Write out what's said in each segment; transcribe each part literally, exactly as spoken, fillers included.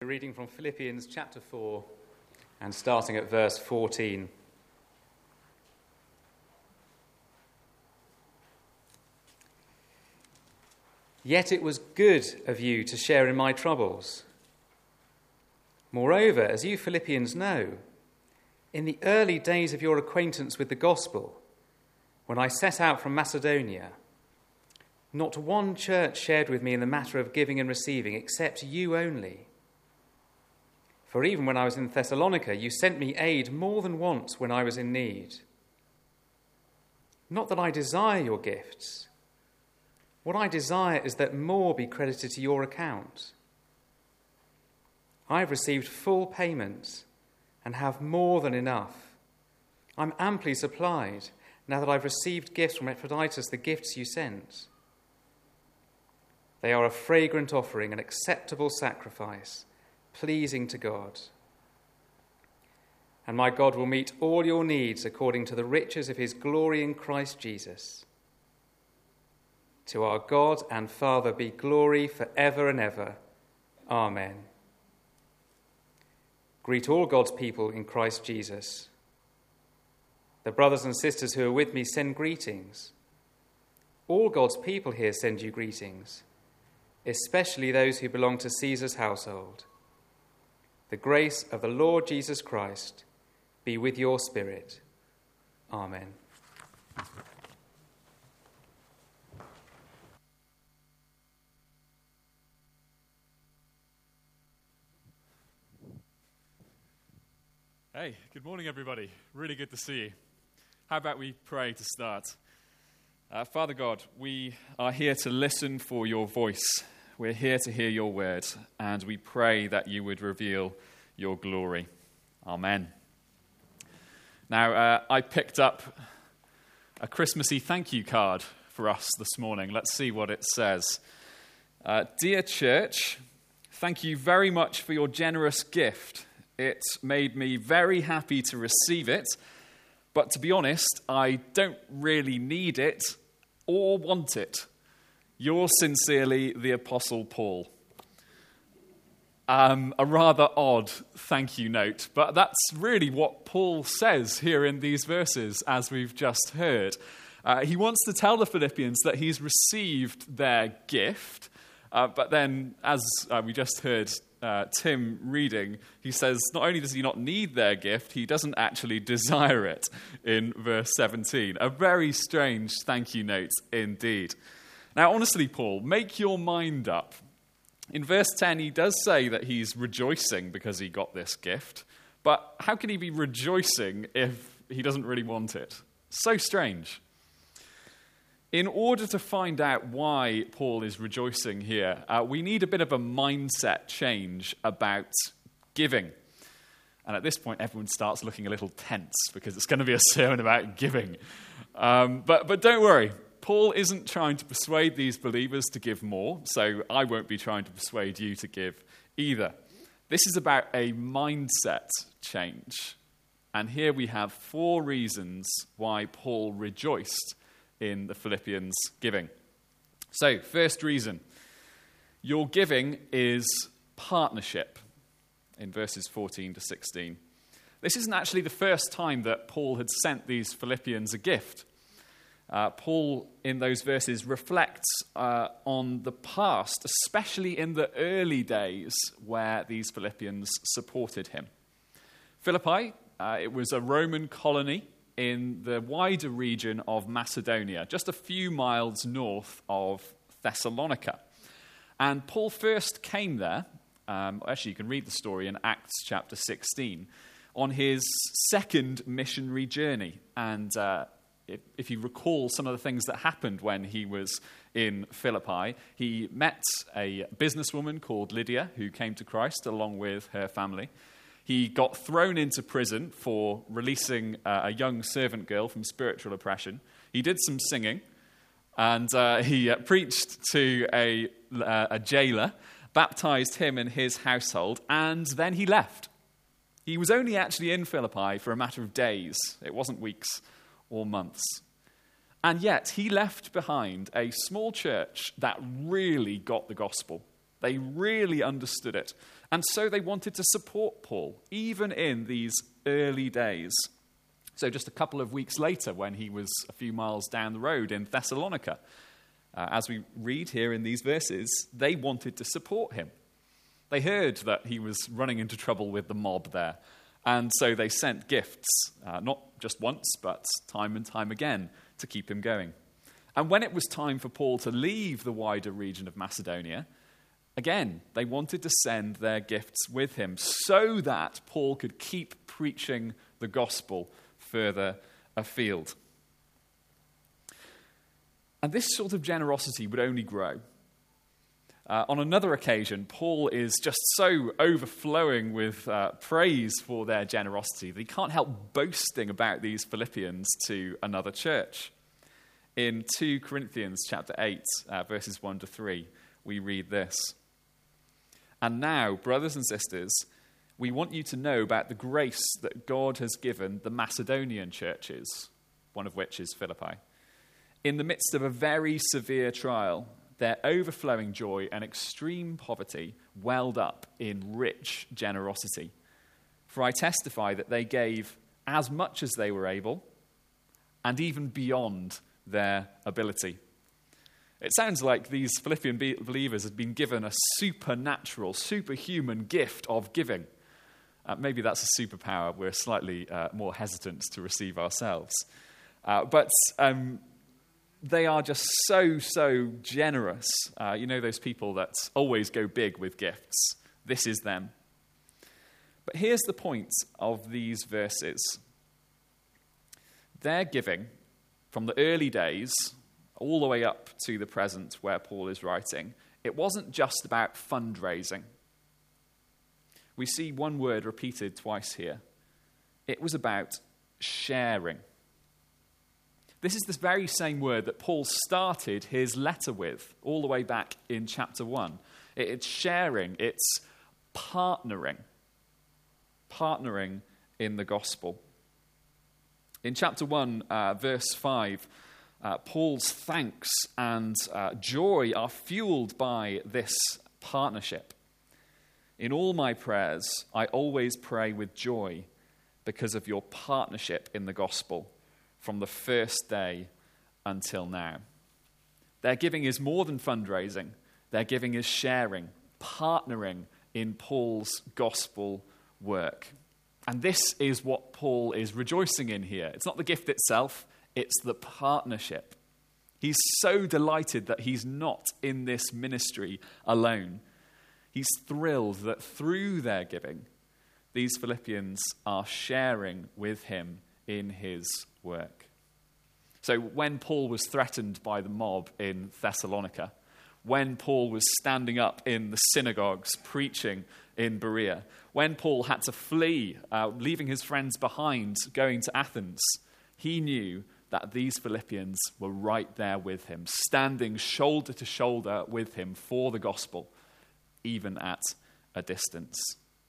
reading from Philippians chapter four and starting at verse fourteen. Yet it was good of you to share in my troubles. Moreover, as you Philippians know, in the early days of your acquaintance with the gospel, when I set out from Macedonia, not one church shared with me in the matter of giving and receiving, except you only. For even when I was in Thessalonica, you sent me aid more than once when I was in need. Not that I desire your gifts. What I desire is that more be credited to your account. I have received full payment and have more than enough. I'm amply supplied now that I've received gifts from Epaphroditus, the gifts you sent. They are a fragrant offering, an acceptable sacrifice, pleasing to God. And my God will meet all your needs according to the riches of his glory in Christ Jesus. To our God and Father be glory forever and ever. Amen. Greet all God's people in Christ Jesus. The brothers and sisters who are with me send greetings. All God's people here send you greetings, especially those who belong to Caesar's household. The grace of the Lord Jesus Christ be with your spirit. Amen. Hey, good morning, everybody. Really good to see you. How about we pray to start? Uh, Father God, we are here to listen for your voice. We're here to hear your word, and we pray that you would reveal your glory. Amen. Now, uh, I picked up a Christmassy thank you card for us this morning. Let's see what it says. Uh, Dear church, thank you very much for your generous gift. It made me very happy to receive it, but to be honest, I don't really need it or want it. Yours sincerely, the Apostle Paul. Um, a rather odd thank you note, but that's really what Paul says here in these verses, as we've just heard. Uh, he wants to tell the Philippians that he's received their gift, uh, but then, as uh, we just heard uh, Tim reading, he says not only does he not need their gift, he doesn't actually desire it in verse seventeen. A very strange thank you note indeed. Now, honestly, Paul, make your mind up. In verse ten, he does say that he's rejoicing because he got this gift, but how can he be rejoicing if he doesn't really want it? So strange. In order to find out why Paul is rejoicing here, uh, we need a bit of a mindset change about giving. And at this point, everyone starts looking a little tense because it's going to be a sermon about giving. Um, but, but don't worry. Paul isn't trying to persuade these believers to give more, so I won't be trying to persuade you to give either. This is about a mindset change. And here we have four reasons why Paul rejoiced in the Philippians' giving. So, first reason, your giving is partnership, in verses fourteen to sixteen. This isn't actually the first time that Paul had sent these Philippians a gift. Uh, Paul, in those verses, reflects uh, on the past, especially in the early days where these Philippians supported him. Philippi, uh, it was a Roman colony in the wider region of Macedonia, just a few miles north of Thessalonica. And Paul first came there, um, actually you can read the story in Acts chapter sixteen, on his second missionary journey. And uh, if, if you recall some of the things that happened when he was in Philippi, he met a businesswoman called Lydia who came to Christ along with her family. He got thrown into prison for releasing uh, a young servant girl from spiritual oppression. He did some singing, and uh, he uh, preached to a, uh, a jailer, baptized him and his household, and then he left. He was only actually in Philippi for a matter of days. It wasn't weeks or months. And yet he left behind a small church that really got the gospel. They really understood it. And so they wanted to support Paul, even in these early days. So just a couple of weeks later, when he was a few miles down the road in Thessalonica, uh, as we read here in these verses, they wanted to support him. They heard that he was running into trouble with the mob there, and so they sent gifts, uh, not just once, but time and time again, to keep him going. And when it was time for Paul to leave the wider region of Macedonia, again, they wanted to send their gifts with him so that Paul could keep preaching the gospel further afield. And this sort of generosity would only grow. Uh, on another occasion, Paul is just so overflowing with uh, praise for their generosity that he can't help boasting about these Philippians to another church. In Second Corinthians chapter eight, uh, verses one to three, we read this. And now, brothers and sisters, we want you to know about the grace that God has given the Macedonian churches, one of which is Philippi. In the midst of a very severe trial, their overflowing joy and extreme poverty welled up in rich generosity. For I testify that they gave as much as they were able, and even beyond their ability. It sounds like these Philippian be- believers had been given a supernatural, superhuman gift of giving. Uh, maybe that's a superpower we're slightly uh, more hesitant to receive ourselves. Uh, but um, they are just so, so generous. Uh, you know those people that always go big with gifts? This is them. But here's the point of these verses. Their giving, from the early days all the way up to the present where Paul is writing, it wasn't just about fundraising. We see one word repeated twice here. It was about sharing. This is the very same word that Paul started his letter with all the way back in chapter one. It's sharing, it's partnering. Partnering in the gospel. In chapter one, uh, verse five, uh, Paul's thanks and uh, joy are fueled by this partnership. In all my prayers, I always pray with joy because of your partnership in the gospel from the first day until now. Their giving is more than fundraising. Their giving is sharing, partnering in Paul's gospel work. And this is what Paul is rejoicing in here. It's not the gift itself, it's the partnership. He's so delighted that he's not in this ministry alone. He's thrilled that through their giving, these Philippians are sharing with him in his work. So when Paul was threatened by the mob in Thessalonica, when Paul was standing up in the synagogues preaching in Berea, when Paul had to flee, uh, leaving his friends behind, going to Athens, he knew that these Philippians were right there with him, standing shoulder to shoulder with him for the gospel, even at a distance.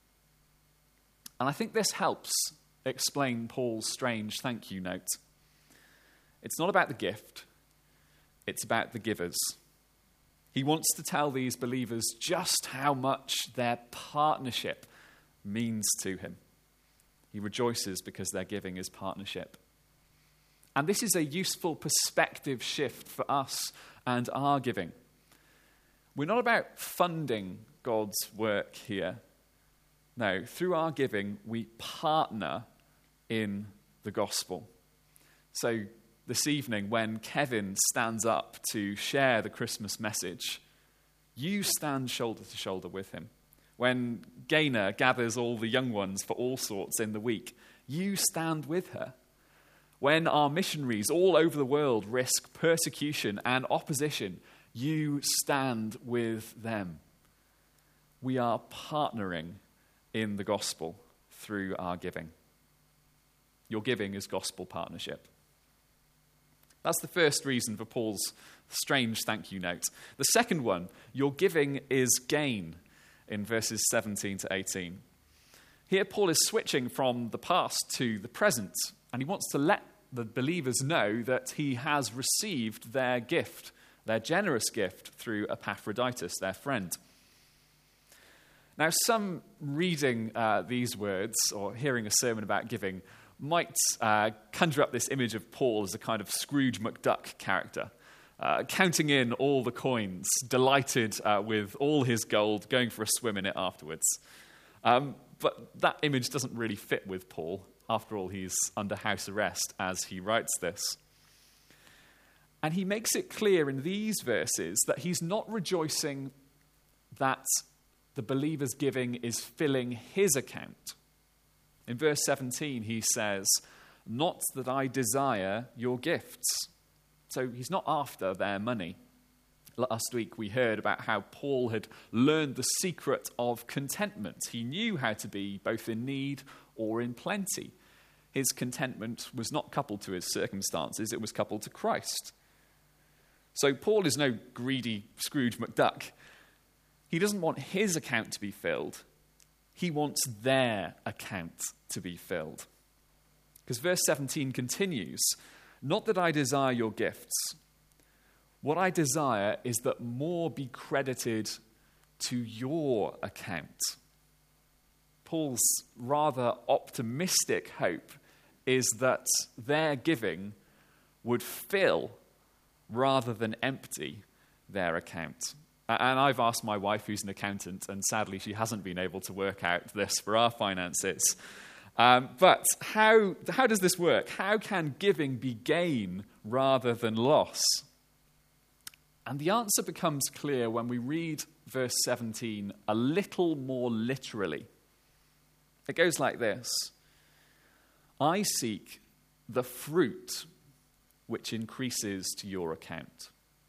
And I think this helps explain Paul's strange thank you note. It's not about the gift, it's about the givers. He wants to tell these believers just how much their partnership means to him. He rejoices because their giving is partnership. And this is a useful perspective shift for us and our giving. We're not about funding God's work here. No, through our giving, we partner in the gospel. So this evening, when Kevin stands up to share the Christmas message, you stand shoulder to shoulder with him. When Gaynor gathers all the young ones for all sorts in the week, you stand with her. When our missionaries all over the world risk persecution and opposition, you stand with them. We are partnering in the gospel through our giving. Your giving is gospel partnership. That's the first reason for Paul's strange thank you note. The second one, your giving is gain, in verses seventeen to eighteen. Here Paul is switching from the past to the present, and he wants to let the believers know that he has received their gift, their generous gift, through Epaphroditus, their friend. Now, some reading uh, these words or hearing a sermon about giving might uh, conjure up this image of Paul as a kind of Scrooge McDuck character, uh, counting in all the coins, delighted uh, with all his gold, going for a swim in it afterwards. Um, but that image doesn't really fit with Paul. After all, he's under house arrest as he writes this. And he makes it clear in these verses that he's not rejoicing that the believer's giving is filling his account. In verse seventeen, he says, "Not that I desire your gifts." So he's not after their money. Last week we heard about how Paul had learned the secret of contentment. He knew how to be both in need or in plenty. His contentment was not coupled to his circumstances, it was coupled to Christ. So Paul is no greedy Scrooge McDuck. He doesn't want his account to be filled. He wants their account to be filled. Because verse seventeen continues, "Not that I desire your gifts. What I desire is that more be credited to your account." Paul's rather optimistic hope is that their giving would fill rather than empty their account. And I've asked my wife, who's an accountant, and sadly she hasn't been able to work out this for our finances. Um, but how, how does this work? How can giving be gain rather than loss? And the answer becomes clear when we read verse seventeen a little more literally. It goes like this: "I seek the fruit which increases to your account."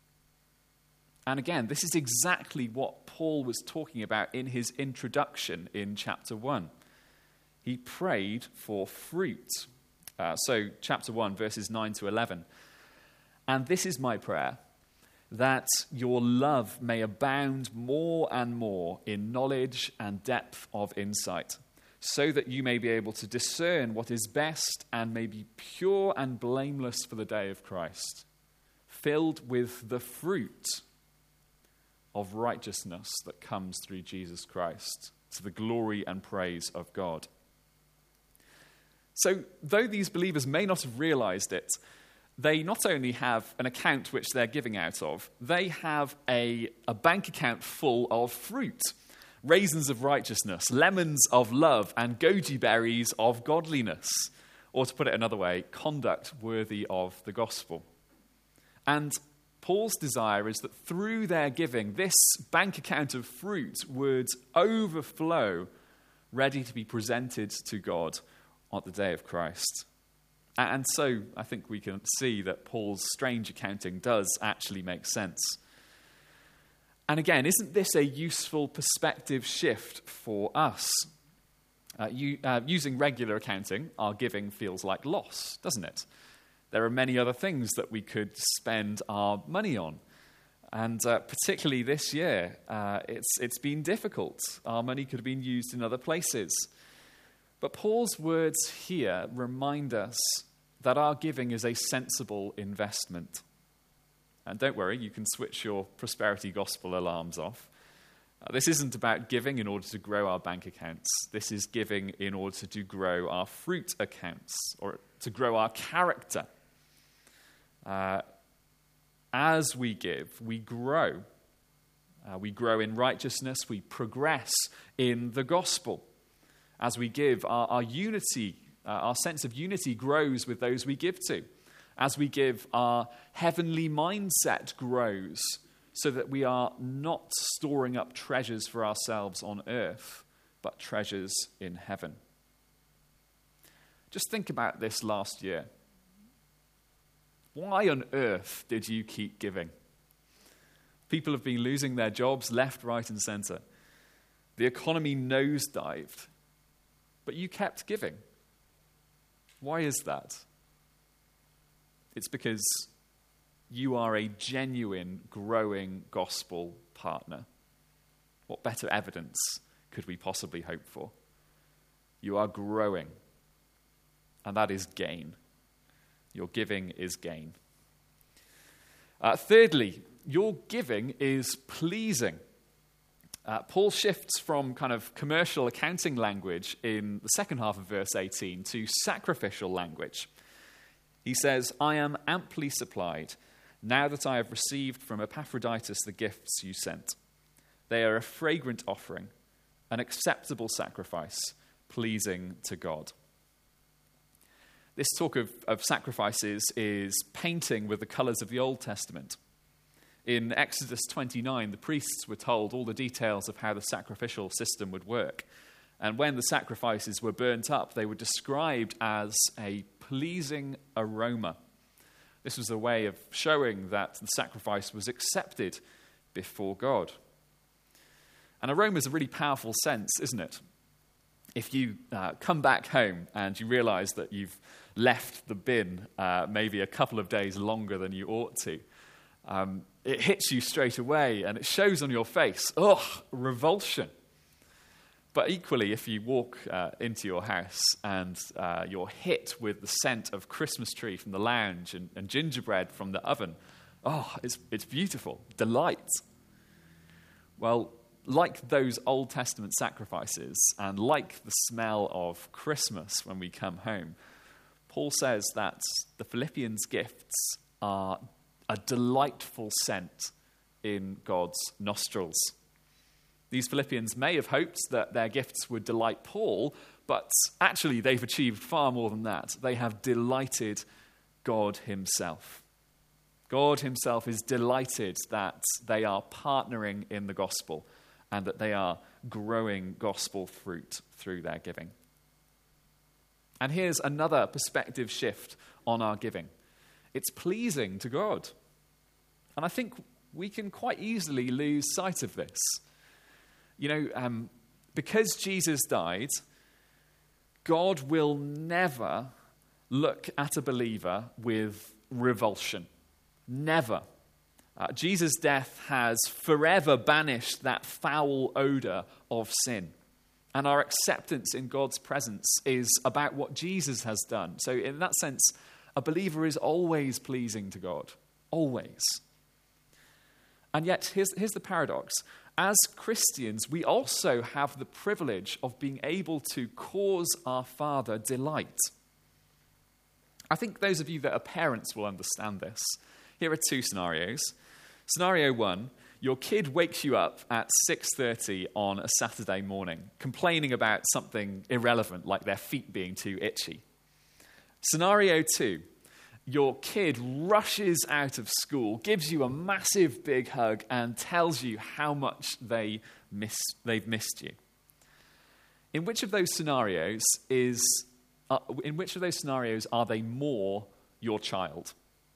And again, this is exactly what Paul was talking about in his introduction in chapter one. He prayed for fruit. Uh, so chapter one, verses nine to eleven. "And this is my prayer, that your love may abound more and more in knowledge and depth of insight, so that you may be able to discern what is best and may be pure and blameless for the day of Christ, filled with the fruit of righteousness that comes through Jesus Christ, to the glory and praise of God." So, though these believers may not have realized it, they not only have an account which they're giving out of, they have a, a bank account full of fruit. Raisins of righteousness, lemons of love, and goji berries of godliness. Or to put it another way, conduct worthy of the gospel. And Paul's desire is that through their giving, this bank account of fruit would overflow, ready to be presented to God on the day of Christ. And so I think we can see that Paul's strange accounting does actually make sense. And again, isn't this a useful perspective shift for us? Uh, you, uh, using regular accounting, our giving feels like loss, doesn't it? There are many other things that we could spend our money on. And uh, particularly this year, uh, it's, it's been difficult. Our money could have been used in other places. But Paul's words here remind us that our giving is a sensible investment. And don't worry, you can switch your prosperity gospel alarms off. Uh, this isn't about giving in order to grow our bank accounts. This is giving in order to grow our fruit accounts, or to grow our character. Uh, as we give, we grow. Uh, we grow in righteousness. We progress in the gospel. As we give, our, our unity, uh, our sense of unity grows with those we give to. As we give, our heavenly mindset grows so that we are not storing up treasures for ourselves on earth, but treasures in heaven. Just think about this last year. Why on earth did you keep giving? People have been losing their jobs left, right, and center. The economy nosedived, but you kept giving. Why is that? It's because you are a genuine, growing gospel partner. What better evidence could we possibly hope for? You are growing, and that is gain. Your giving is gain. Uh, thirdly, your giving is pleasing. Uh, Paul shifts from kind of commercial accounting language in the second half of verse eighteen to sacrificial language. He says, I am amply supplied now that I have received from Epaphroditus the gifts you sent. They are a fragrant offering, an acceptable sacrifice, pleasing to God. This talk of, of sacrifices is painting with the colours of the Old Testament. In Exodus twenty-nine, the priests were told all the details of how the sacrificial system would work. And when the sacrifices were burnt up, they were described as a pleasing aroma. This was a way of showing that the sacrifice was accepted before God. An aroma is a really powerful sense, isn't it? If you uh, come back home and you realize that you've left the bin uh, maybe a couple of days longer than you ought to, um, it hits you straight away and it shows on your face, ugh, revulsion. But equally, if you walk uh, into your house and uh, you're hit with the scent of Christmas tree from the lounge and, and gingerbread from the oven, oh, it's, it's beautiful, delight. Well, like those Old Testament sacrifices and like the smell of Christmas when we come home, Paul says that the Philippians' gifts are a delightful scent in God's nostrils. These Philippians may have hoped that their gifts would delight Paul, but actually they've achieved far more than that. They have delighted God himself. God himself is delighted that they are partnering in the gospel and that they are growing gospel fruit through their giving. And here's another perspective shift on our giving. It's pleasing to God. And I think we can quite easily lose sight of this. You know, um, because Jesus died, God will never look at a believer with revulsion. Never. Uh, Jesus' death has forever banished that foul odor of sin. And our acceptance in God's presence is about what Jesus has done. So in that sense, a believer is always pleasing to God. Always. And yet, here's, here's the paradox. As Christians, we also have the privilege of being able to cause our Father delight. I think those of you that are parents will understand this. Here are two scenarios. Scenario one, your kid wakes you up at six thirty on a Saturday morning, complaining about something irrelevant like their feet being too itchy. Scenario two, your kid rushes out of school, gives you a massive big hug, and tells you how much they miss, they've missed you. In which of those scenarios is, uh, in which of those scenarios are they more your child?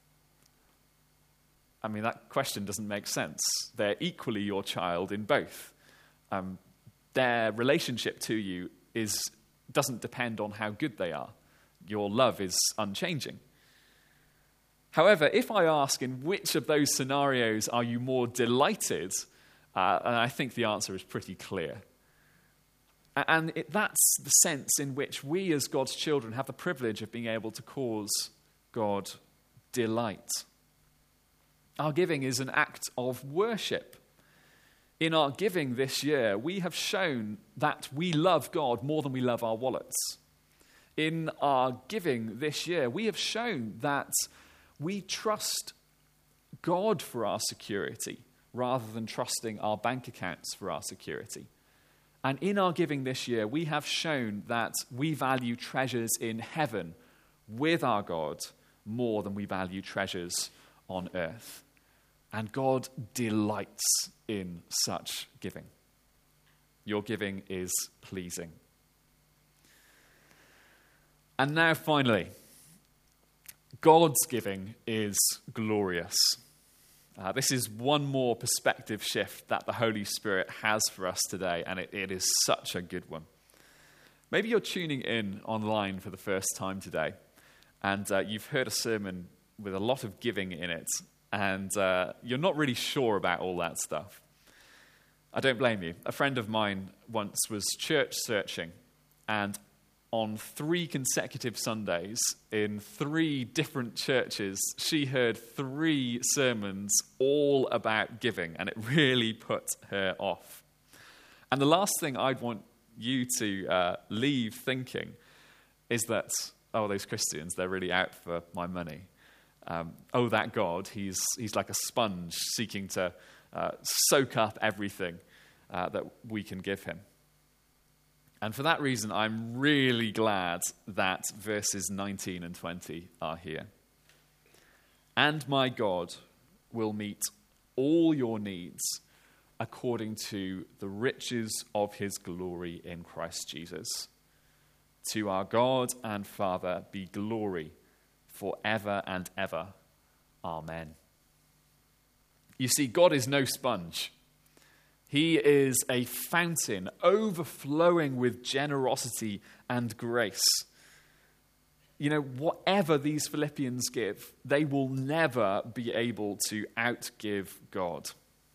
I mean, that question doesn't make sense. They're equally your child in both. Um, their relationship to you is doesn't depend on how good they are. Your love is unchanging. However, if I ask in which of those scenarios are you more delighted, uh, and I think the answer is pretty clear. And it, that's the sense in which we as God's children have the privilege of being able to cause God delight. Our giving is an act of worship. In our giving this year, we have shown that we love God more than we love our wallets. In our giving this year, we have shown that we trust God for our security rather than trusting our bank accounts for our security. And in our giving this year, we have shown that we value treasures in heaven with our God more than we value treasures on earth. And God delights in such giving. Your giving is pleasing. And now finally, God's giving is glorious. Uh, this is one more perspective shift that the Holy Spirit has for us today, and it, it is such a good one. Maybe you're tuning in online for the first time today, and uh, you've heard a sermon with a lot of giving in it, and uh, you're not really sure about all that stuff. I don't blame you. A friend of mine once was church searching, and on three consecutive Sundays in three different churches, she heard three sermons all about giving, and it really put her off. And the last thing I'd want you to uh, leave thinking is that, oh, those Christians, they're really out for my money. Um, oh, that God, he's he's like a sponge seeking to uh, soak up everything uh, that we can give him. And for that reason, I'm really glad that verses nineteen and twenty are here. And my God will meet all your needs according to the riches of his glory in Christ Jesus. To our God and Father be glory forever and ever. Amen. You see, God is no sponge. He is a fountain overflowing with generosity and grace. You know, whatever these Philippians give, they will never be able to outgive God.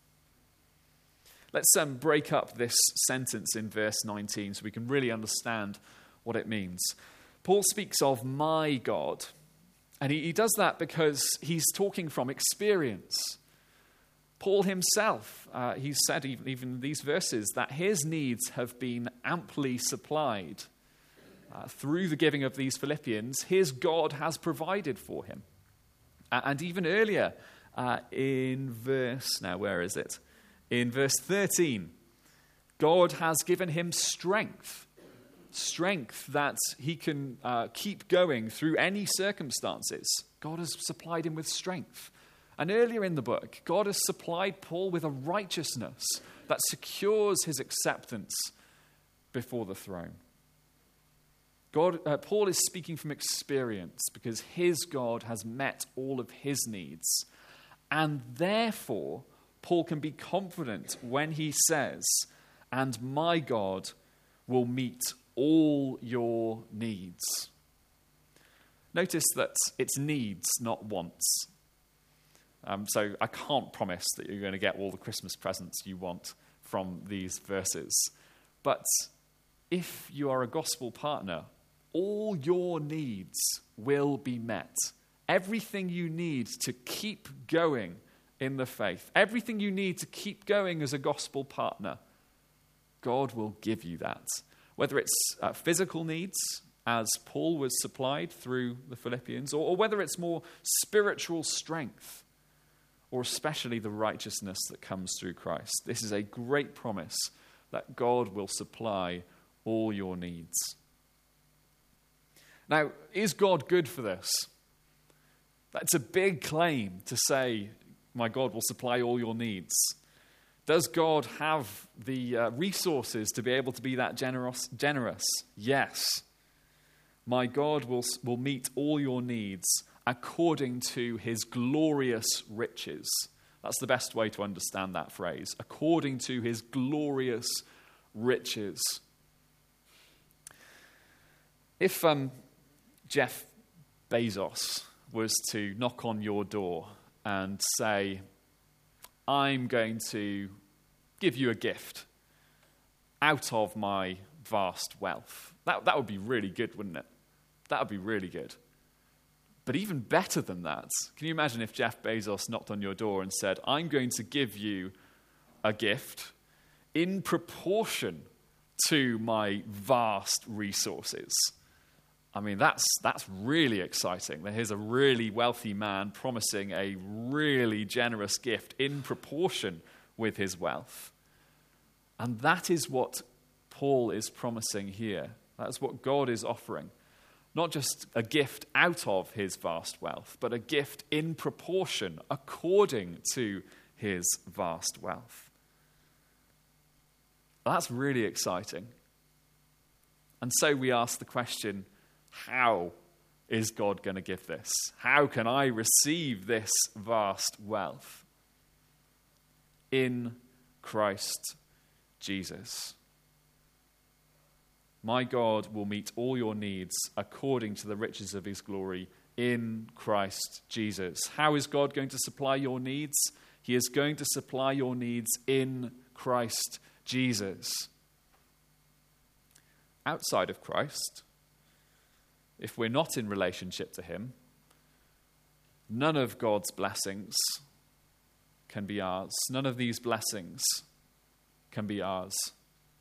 Let's um, break up this sentence in verse nineteen so we can really understand what it means. Paul speaks of my God, and he, he does that because he's talking from experience. Paul himself, uh, he said even, even in these verses that his needs have been amply supplied. Uh, through the giving of these Philippians, his God has provided for him. Uh, and even earlier uh, in verse, now where is it? In verse thirteen, God has given him strength. Strength that he can uh, keep going through any circumstances. God has supplied him with strength. And earlier in the book, God has supplied Paul with a righteousness that secures his acceptance before the throne. God, uh, Paul is speaking from experience because his God has met all of his needs. And therefore, Paul can be confident when he says, and my God will meet all your needs. Notice that it's needs, not wants. Um, so I can't promise that you're going to get all the Christmas presents you want from these verses. But if you are a gospel partner, all your needs will be met. Everything you need to keep going in the faith, everything you need to keep going as a gospel partner, God will give you that. Whether it's uh, physical needs, as Paul was supplied through the Philippians, or, or whether it's more spiritual strength, or especially the righteousness that comes through Christ. This is a great promise that God will supply all your needs. Now, is God good for this? That's a big claim to say, my God will supply all your needs. Does God have the uh, resources to be able to be that generous? generous? Yes. My God will, will meet all your needs according to his glorious riches. That's the best way to understand that phrase. According to his glorious riches. If um, Jeff Bezos was to knock on your door and say, I'm going to give you a gift out of my vast wealth. That, that would be really good, wouldn't it? That would be really good. But even better than that, can you imagine if Jeff Bezos knocked on your door and said, I'm going to give you a gift in proportion to my vast resources? I mean, that's that's really exciting. Here's a really wealthy man promising a really generous gift in proportion with his wealth. And that is what Paul is promising here. That's what God is offering. Not just a gift out of his vast wealth, but a gift in proportion according to his vast wealth. That's really exciting. And so we ask the question, how is God going to give this? How can I receive this vast wealth? In Christ Jesus. My God will meet all your needs according to the riches of his glory in Christ Jesus. How is God going to supply your needs? He is going to supply your needs in Christ Jesus. Outside of Christ, if we're not in relationship to him, none of God's blessings can be ours. None of these blessings can be ours.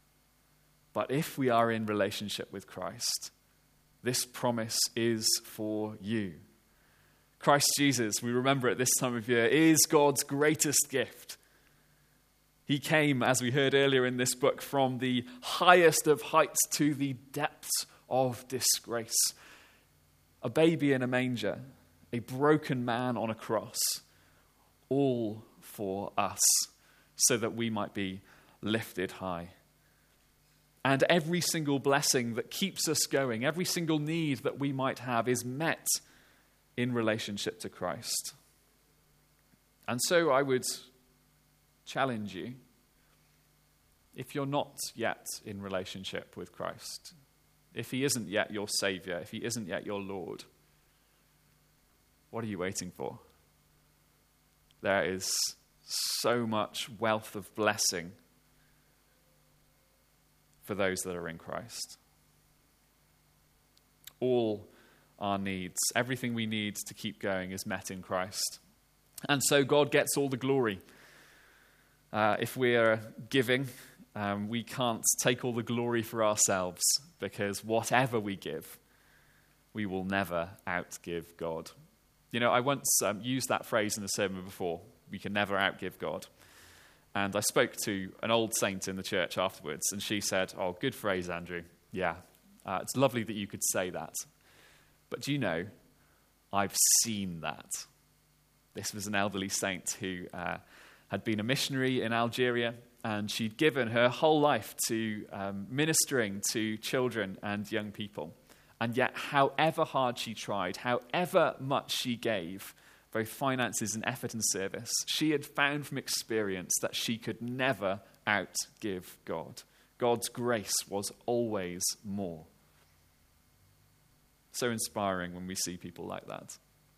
But if we are in relationship with Christ, this promise is for you. Christ Jesus, we remember at this time of year, is God's greatest gift. He came, as we heard earlier in this book, from the highest of heights to the depths of disgrace. A baby in a manger, a broken man on a cross, all for us, so that we might be lifted high. And every single blessing that keeps us going, every single need that we might have is met in relationship to Christ. And so I would challenge you, if you're not yet in relationship with Christ, if he isn't yet your Savior, if he isn't yet your Lord, what are you waiting for? There is so much wealth of blessing for those that are in Christ. All our needs, everything we need to keep going is met in Christ. And so God gets all the glory. Uh, if we're giving, um, we can't take all the glory for ourselves, because whatever we give, we will never outgive God. You know, I once um, used that phrase in a sermon before, we can never outgive God. And I spoke to an old saint in the church afterwards, and she said, "Oh, good phrase, Andrew. Yeah, uh, it's lovely that you could say that. But do you know, I've seen that." This was an elderly saint who uh, had been a missionary in Algeria, and she'd given her whole life to um, ministering to children and young people. And yet, however hard she tried, however much she gave, both finances and effort and service, she had found from experience that she could never outgive God. God's grace was always more. So inspiring when we see people like that.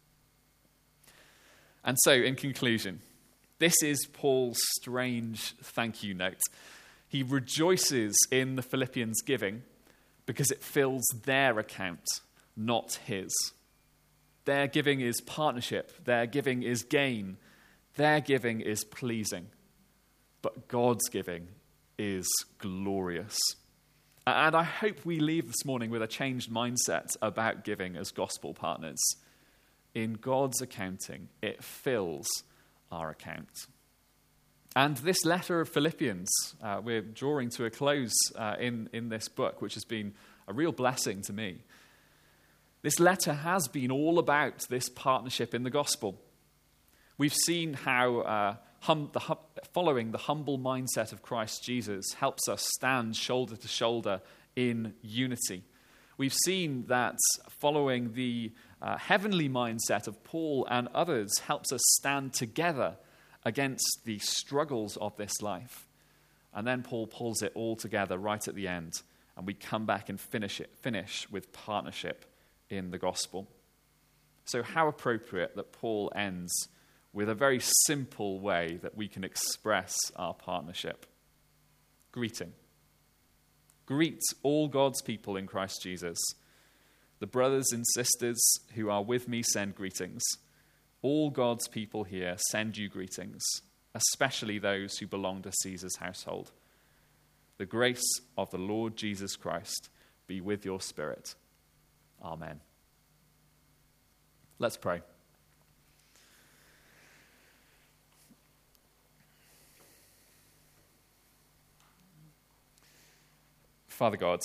And so, in conclusion, this is Paul's strange thank you note. He rejoices in the Philippians' giving because it fills their account, not his. Their giving is partnership. Their giving is gain. Their giving is pleasing. But God's giving is glorious. And I hope we leave this morning with a changed mindset about giving as gospel partners. In God's accounting, it fills our account. And this letter of Philippians, uh, we're drawing to a close uh, in, in this book, which has been a real blessing to me. This letter has been all about this partnership in the gospel. We've seen how uh, hum, the, hum, following the humble mindset of Christ Jesus helps us stand shoulder to shoulder in unity. We've seen that following the uh, heavenly mindset of Paul and others helps us stand together against the struggles of this life. And then Paul pulls it all together right at the end, and we come back and finish it, finish with partnership in the gospel. So how appropriate that Paul ends with a very simple way that we can express our partnership. Greeting. Greet all God's people in Christ Jesus. The brothers and sisters who are with me send greetings. All God's people here send you greetings, especially those who belong to Caesar's household. The grace of the Lord Jesus Christ be with your spirit. Amen. Let's pray. Father God,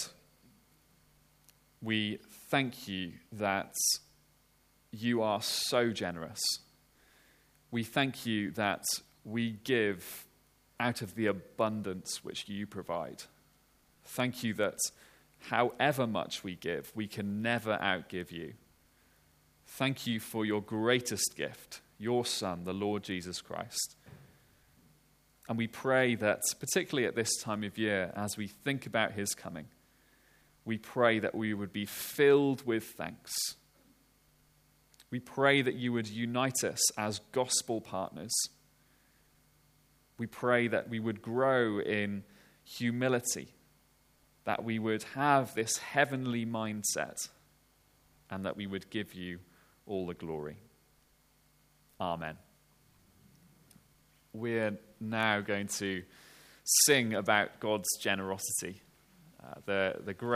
we thank you that you are so generous. We thank you that we give out of the abundance which you provide. Thank you that however much we give, we can never outgive you. Thank you for your greatest gift, your Son, the Lord Jesus Christ. And we pray that, particularly at this time of year, as we think about his coming, we pray that we would be filled with thanks. We pray that you would unite us as gospel partners. We pray that we would grow in humility, that we would have this heavenly mindset, and that we would give you all the glory. Amen. We're now going to sing about God's generosity. uh, the, the great